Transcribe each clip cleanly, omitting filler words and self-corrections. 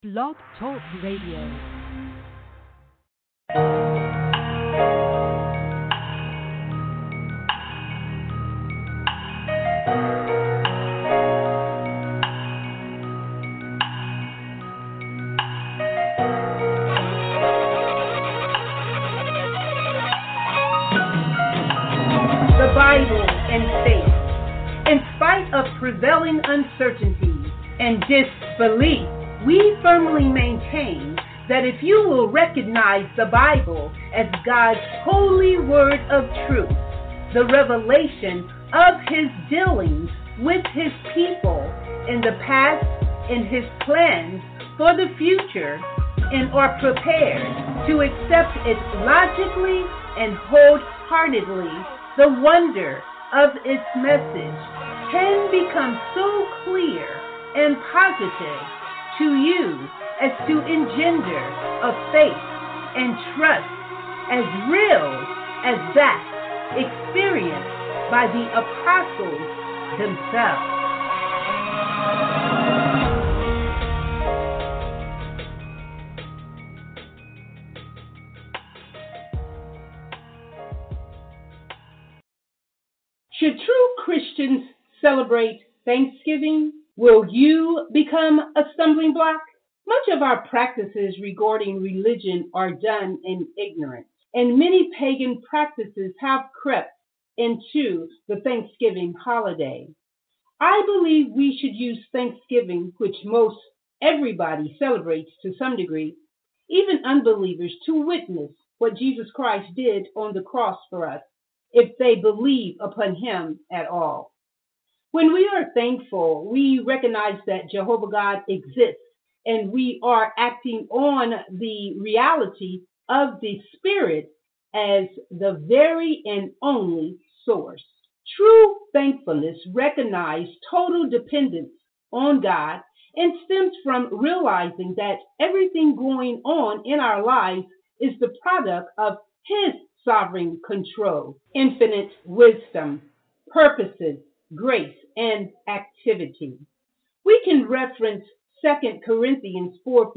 Blog Talk Radio. The Bible and faith. In spite of prevailing uncertainty and disbelief, we firmly maintain that if you will recognize the Bible as God's holy word of truth, the revelation of His dealings with His people in the past and His plans for the future, and are prepared to accept it logically and wholeheartedly, the wonder of its message can become so clear and positive to you as to engender a faith and trust as real as that experienced by the apostles themselves. Should true Christians celebrate Thanksgiving? Will you become a stumbling block? Much of our practices regarding religion are done in ignorance, and many pagan practices have crept into the Thanksgiving holiday. I believe we should use Thanksgiving, which most everybody celebrates to some degree, even unbelievers, to witness what Jesus Christ did on the cross for us, if they believe upon Him at all. When we are thankful, we recognize that Jehovah God exists, and we are acting on the reality of the Spirit as the very and only source. True thankfulness recognizes total dependence on God and stems from realizing that everything going on in our lives is the product of His sovereign control, infinite wisdom, purposes, grace, and activity. We can reference 2 Corinthians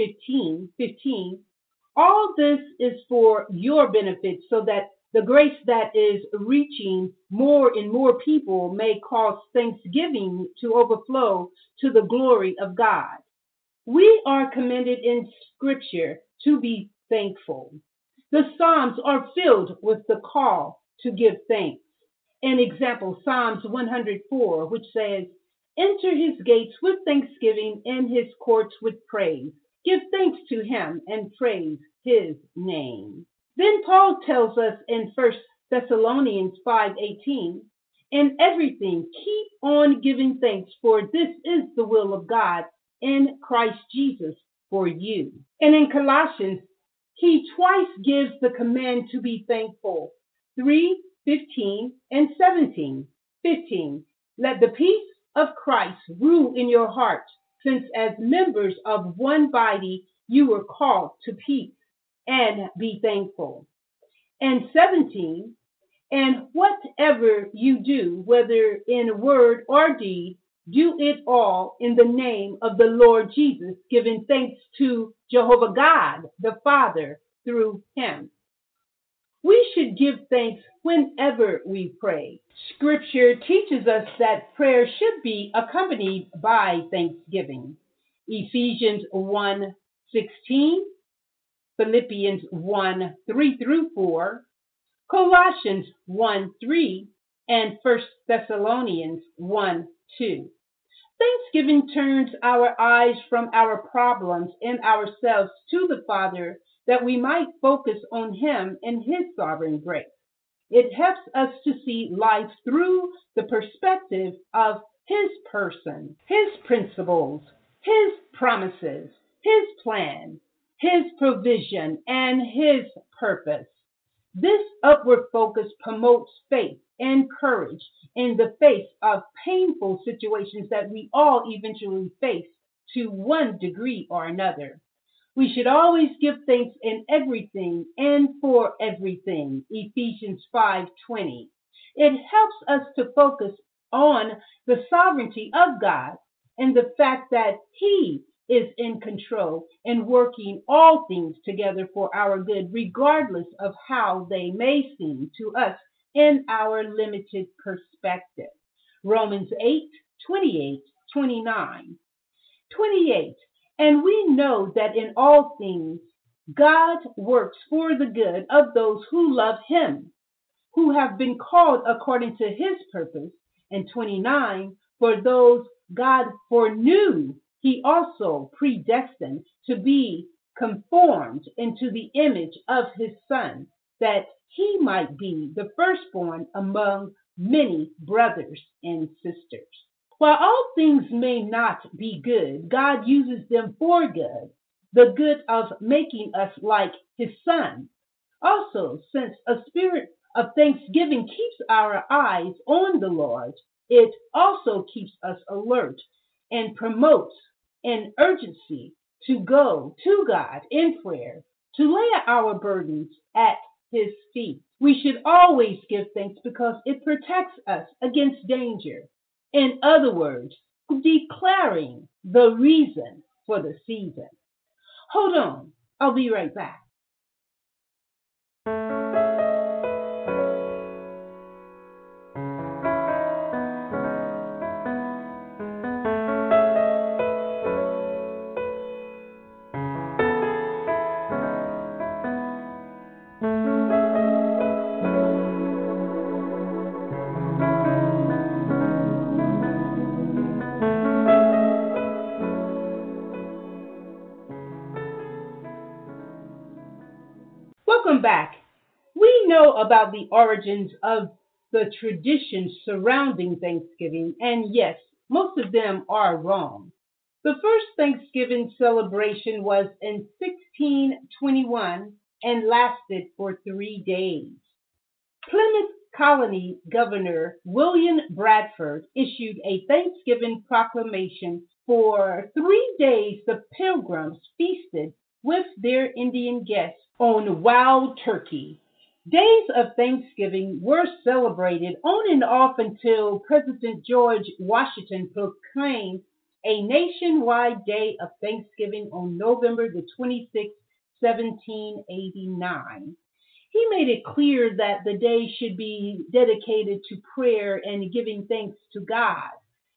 4:15. All this is for your benefit, so that the grace that is reaching more and more people may cause thanksgiving to overflow to the glory of God. We are commanded in Scripture to be thankful. The Psalms are filled with the call to give thanks. An example, Psalms 104, which says, "Enter His gates with thanksgiving and His courts with praise. Give thanks to Him and praise His name." Then Paul tells us in 1 Thessalonians 5:18, "In everything keep on giving thanks, for this is the will of God in Christ Jesus for you." And in Colossians, he twice gives the command to be thankful. 3:15 and 17. 15. Let the peace of Christ rule in your heart, since as members of one body you were called to peace, and be thankful. And 17. And whatever you do, whether in word or deed, do it all in the name of the Lord Jesus, giving thanks to Jehovah God, the Father, through Him. We should give thanks whenever we pray. Scripture teaches us that prayer should be accompanied by thanksgiving. Ephesians 1:16, Philippians 1:3-4, Colossians 1:3, and 1 Thessalonians 1:2. Thanksgiving turns our eyes from our problems and ourselves to the Father, that we might focus on Him and His sovereign grace. It helps us to see life through the perspective of His person, His principles, His promises, His plan, His provision, and His purpose. This upward focus promotes faith and courage in the face of painful situations that we all eventually face to one degree or another. We should always give thanks in everything and for everything. Ephesians 5:20. It helps us to focus on the sovereignty of God and the fact that He is in control and working all things together for our good, regardless of how they may seem to us in our limited perspective. Romans 8:28, 29. 28. And we know that in all things God works for the good of those who love him, who have been called according to his purpose. And 29, for those God foreknew, he also predestined to be conformed into the image of his Son, that he might be the firstborn among many brothers and sisters. While all things may not be good, God uses them for good, the good of making us like his Son. Also, since a spirit of thanksgiving keeps our eyes on the Lord, it also keeps us alert and promotes an urgency to go to God in prayer, to lay our burdens at his feet. We should always give thanks because it protects us against danger. In other words, declaring the reason for the season. Hold on, I'll be right back. Welcome back. We know about the origins of the traditions surrounding Thanksgiving, and yes, most of them are wrong. The first Thanksgiving celebration was in 1621 and lasted for 3 days. Plymouth Colony Governor William Bradford issued a Thanksgiving proclamation. For 3 days, the Pilgrims feasted with their Indian guests on wild turkey. Days of Thanksgiving were celebrated on and off until President George Washington proclaimed a nationwide day of Thanksgiving on November the 26th, 1789. He made it clear that the day should be dedicated to prayer and giving thanks to God.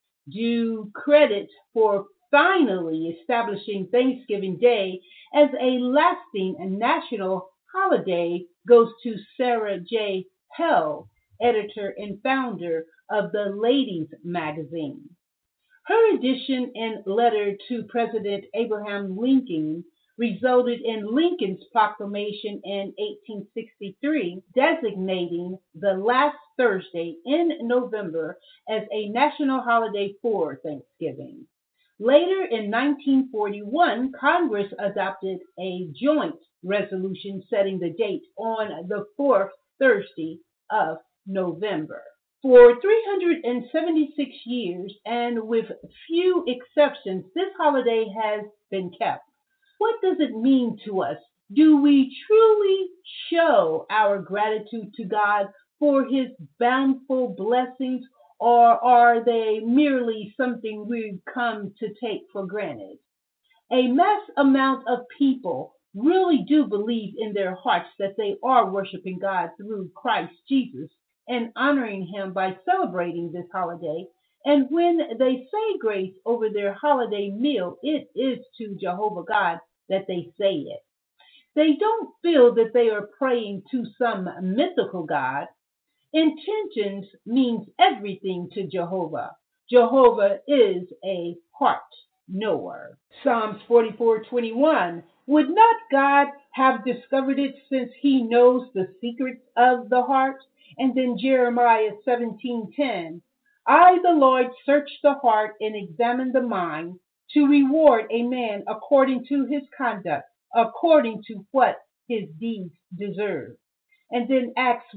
Due credit for finally establishing Thanksgiving Day as a lasting and national holiday goes to Sarah J. Pell, editor and founder of the Ladies Magazine. Her edition and letter to President Abraham Lincoln resulted in Lincoln's proclamation in 1863 designating the last Thursday in November as a national holiday for Thanksgiving. Later in 1941, Congress adopted a joint resolution setting the date on the fourth Thursday of November. For 376 years, and with few exceptions, this holiday has been kept. What does it mean to us? Do we truly show our gratitude to God for his bountiful blessings, or are they merely something we've come to take for granted? A mass amount of people really do believe in their hearts that they are worshiping God through Christ Jesus and honoring him by celebrating this holiday. And when they say grace over their holiday meal, it is to Jehovah God that they say it. They don't feel that they are praying to some mythical God. Intentions means everything to Jehovah. Jehovah is a heart knower. Psalms 44:21. Would not God have discovered it, since he knows the secrets of the heart? And then Jeremiah 17:10. I, the Lord, search the heart and examine the mind, to reward a man according to his conduct, according to what his deeds deserve. And then Acts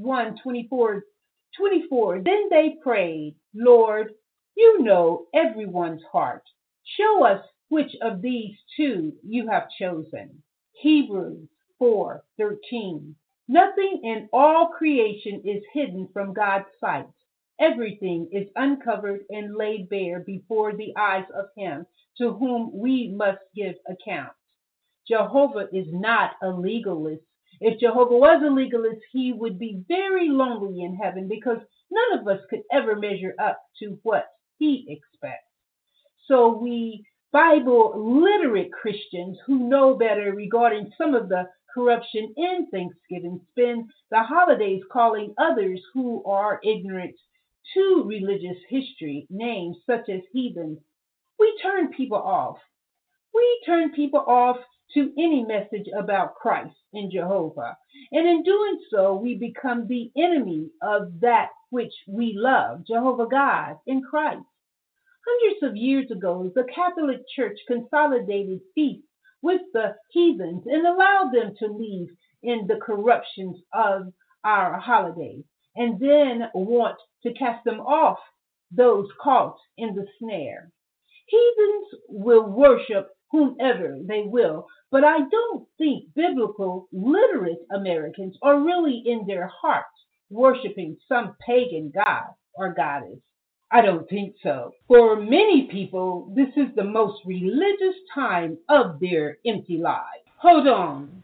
1:24. Then they prayed, Lord, you know everyone's heart. Show us which of these two you have chosen. Hebrews 4:13. Nothing in all creation is hidden from God's sight. Everything is uncovered and laid bare before the eyes of him to whom we must give account. Jehovah is not a legalist. If Jehovah was a legalist, he would be very lonely in heaven because none of us could ever measure up to what he expects. So we Bible literate Christians who know better regarding some of the corruption in Thanksgiving spend the holidays calling others who are ignorant to religious history names such as heathens. We turn people off. We turn people off to any message about Christ and Jehovah. And in doing so, we become the enemy of that which we love, Jehovah God in Christ. Hundreds of years ago, the Catholic Church consolidated feasts with the heathens and allowed them to leave in the corruptions of our holidays, and then want to cast them off, those caught in the snare. Heathens will worship whomever they will, but I don't think biblical literate Americans are really in their hearts worshiping some pagan god or goddess. I don't think so. For many people, this is the most religious time of their empty lives. Hold on.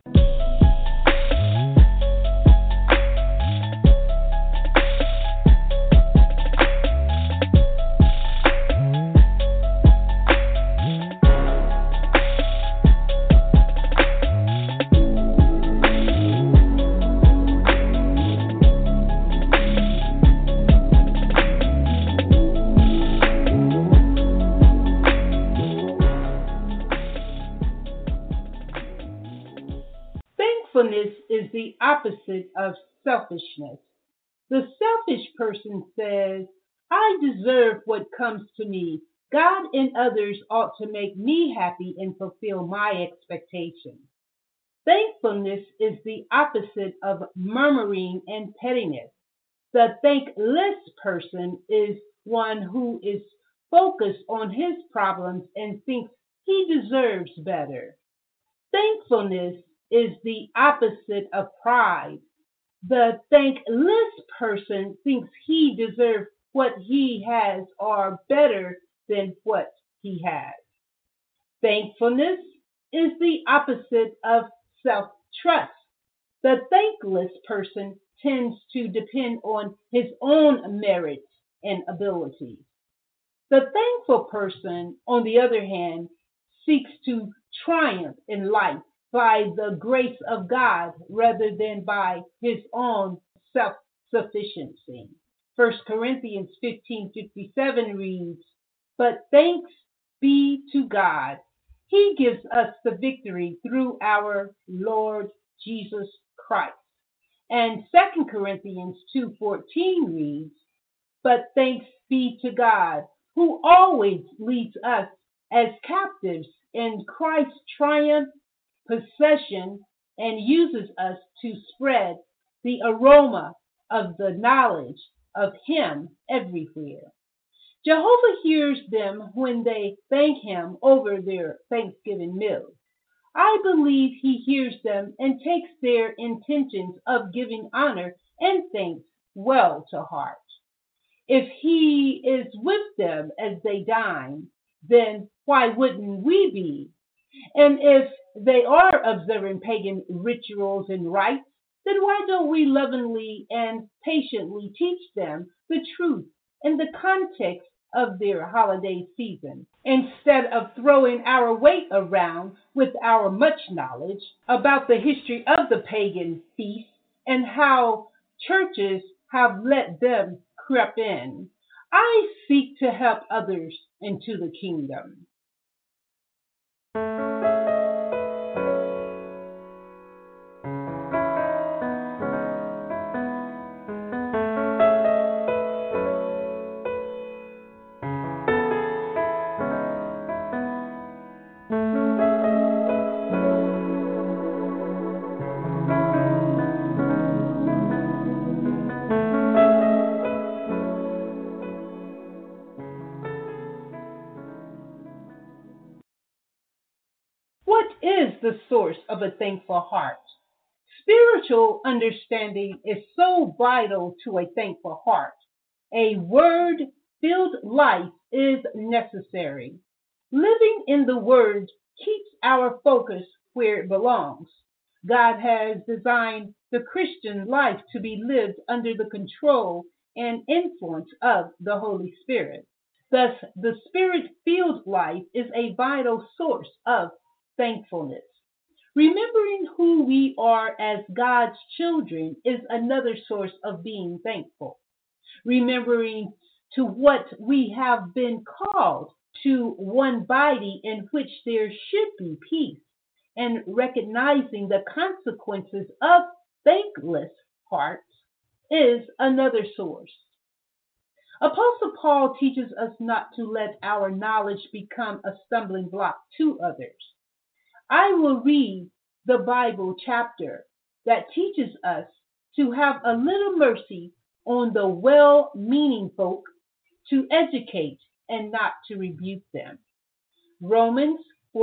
Thankfulness is the opposite of selfishness. The selfish person says, I deserve what comes to me. God and others ought to make me happy and fulfill my expectations. Thankfulness is the opposite of murmuring and pettiness. The thankless person is one who is focused on his problems and thinks he deserves better. Thankfulness is the opposite of pride. The thankless person thinks he deserves what he has or better than what he has. Thankfulness is the opposite of self-trust. The thankless person tends to depend on his own merits and abilities. The thankful person, on the other hand, seeks to triumph in life by the grace of God rather than by his own self-sufficiency. 1 Corinthians 15:57 reads, But thanks be to God. He gives us the victory through our Lord Jesus Christ. And 2 Corinthians 2:14 reads, But thanks be to God, who always leads us as captives in Christ's triumph possession and uses us to spread the aroma of the knowledge of him everywhere. Jehovah hears them when they thank him over their Thanksgiving meal. I believe he hears them and takes their intentions of giving honor and thanks well to heart. If he is with them as they dine, then why wouldn't we be? And if they are observing pagan rituals and rites, then why don't we lovingly and patiently teach them the truth and the context of their holiday season, instead of throwing our weight around with our much knowledge about the history of the pagan feast and how churches have let them creep in? I seek to help others into the kingdom. What is the source of a thankful heart? Spiritual understanding is so vital to a thankful heart. A word-filled life is necessary. Living in the Word keeps our focus where it belongs. God has designed the Christian life to be lived under the control and influence of the Holy Spirit. Thus, the Spirit filled life is a vital source of thankfulness. Remembering who we are as God's children is another source of being thankful. Remembering to what we have been called, to one body in which there should be peace, and recognizing the consequences of thankless hearts is another source. Apostle Paul teaches us not to let our knowledge become a stumbling block to others. I will read the Bible chapter that teaches us to have a little mercy on the well-meaning folk, to educate and not to rebuke them. Romans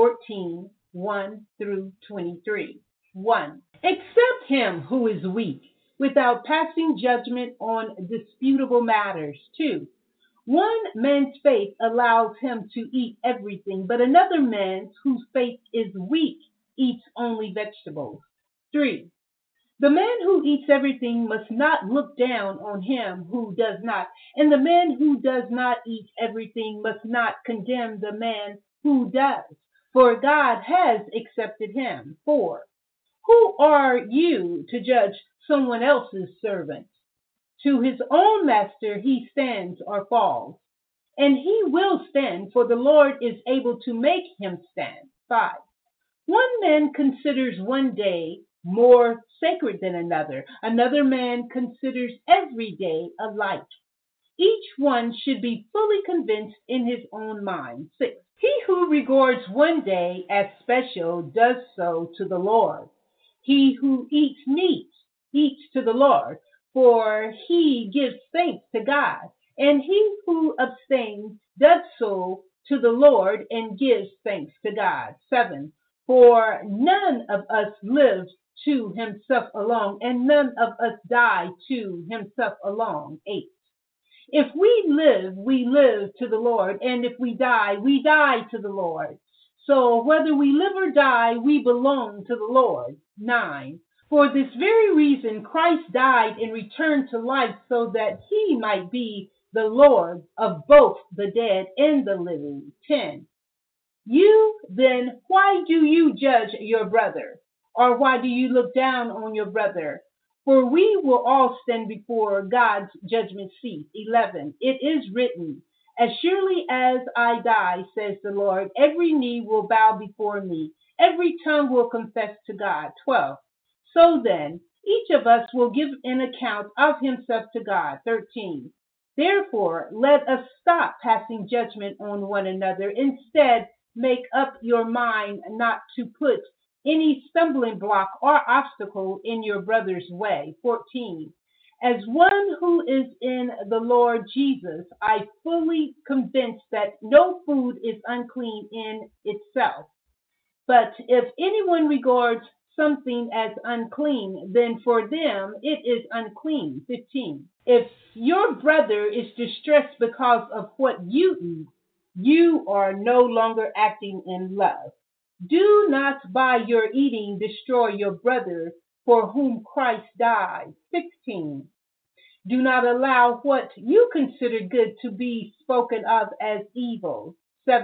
14:1 through 23. 1. Accept him who is weak, without passing judgment on disputable matters. 2. One man's faith allows him to eat everything, but another man's whose faith is weak eats only vegetables. 3. The man who eats everything must not look down on him who does not, and the man who does not eat everything must not condemn the man who does, for God has accepted him. 4. Who are you to judge someone else's servant? To his own master he stands or falls, and he will stand, for the Lord is able to make him stand. 5. One man considers one day more sacred than another. Another man considers every day alike. Each one should be fully convinced in his own mind. 6. He who regards one day as special does so to the Lord. He who eats meat eats to the Lord, for he gives thanks to God. And he who abstains does so to the Lord and gives thanks to God. 7. For none of us lives to himself alone, and none of us die to himself alone. 8. If we live to the Lord, and if we die to the Lord. So whether we live or die, we belong to the Lord. 9. For this very reason, Christ died and returned to life so that he might be the Lord of both the dead and the living. 10. You then, why do you judge your brother? Or why do you look down on your brother? For we will all stand before God's judgment seat. 11. It is written, as surely as I die, says the Lord, every knee will bow before me, every tongue will confess to God. 12. So then, each of us will give an account of himself to God. 13. Therefore, let us stop passing judgment on one another. Instead, make up your mind not to put any stumbling block or obstacle in your brother's way. 14. As one who is in the Lord Jesus, I fully convinced that no food is unclean in itself. But if anyone regards something as unclean, then for them it is unclean. 15. If your brother is distressed because of what you eat, you are no longer acting in love. Do not by your eating destroy your brother for whom Christ died. 16. Do not allow what you consider good to be spoken of as evil.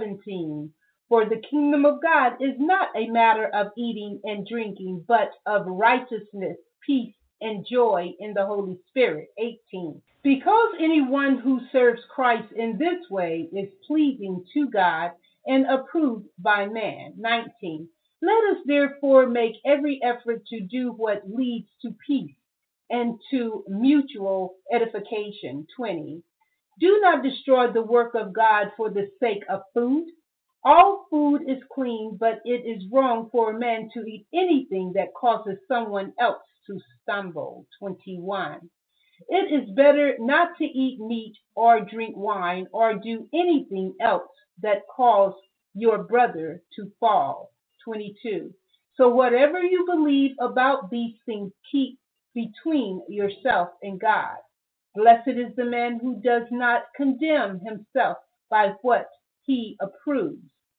17. For the kingdom of God is not a matter of eating and drinking, but of righteousness, peace, and joy in the Holy Spirit. 18. Because anyone who serves Christ in this way is pleasing to God and approved by man. 19. Let us therefore make every effort to do what leads to peace and to mutual edification. 20. Do not destroy the work of God for the sake of food. All food is clean, but it is wrong for a man to eat anything that causes someone else to stumble. 21. It is better not to eat meat or drink wine or do anything else that causes your brother to fall. 22. So whatever you believe about these things, keep between yourself and God. Blessed is the man who does not condemn himself by what he approves.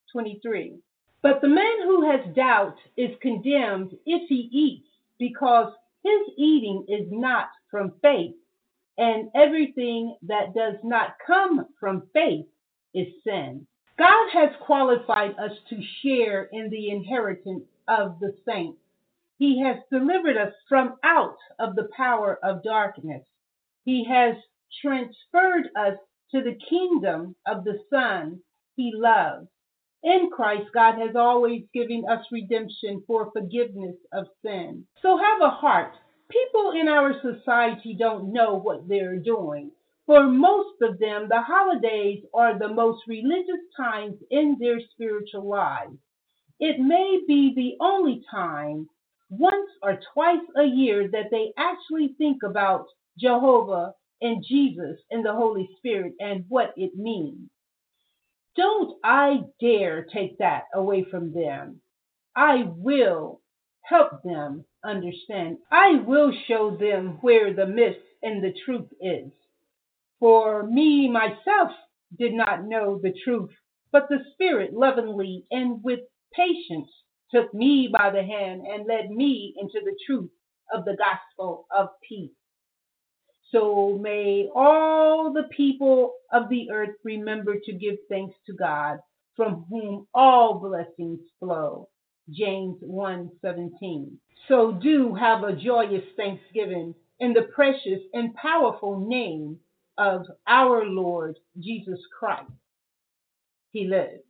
23. But the man who has doubt is condemned if he eats, because his eating is not from faith, and everything that does not come from faith is sin. God has qualified us to share in the inheritance of the saints. He has delivered us from out of the power of darkness. He has transferred us to the kingdom of the Son he loves. In Christ, God has always given us redemption for forgiveness of sin. So have a heart. People in our society don't know what they're doing. For most of them, the holidays are the most religious times in their spiritual lives. It may be the only time, once or twice a year, that they actually think about Jehovah and Jesus and the Holy Spirit and what it means. Don't I dare take that away from them. I will help them understand. I will show them where the myth and the truth is. For me, myself, did not know the truth, but the Spirit lovingly and with patience took me by the hand and led me into the truth of the gospel of peace. So may all the people of the earth remember to give thanks to God, from whom all blessings flow. James 1:17. So do have a joyous Thanksgiving in the precious and powerful name of our Lord Jesus Christ. He lives.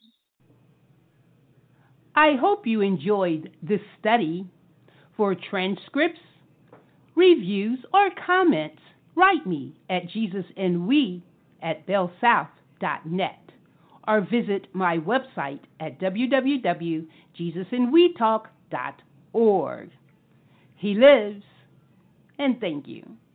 I hope you enjoyed this study. For transcripts, reviews, or comments, write me at jesusandwe@bellsouth.net or visit my website at www.jesusandwetalk.org. He lives, and thank you.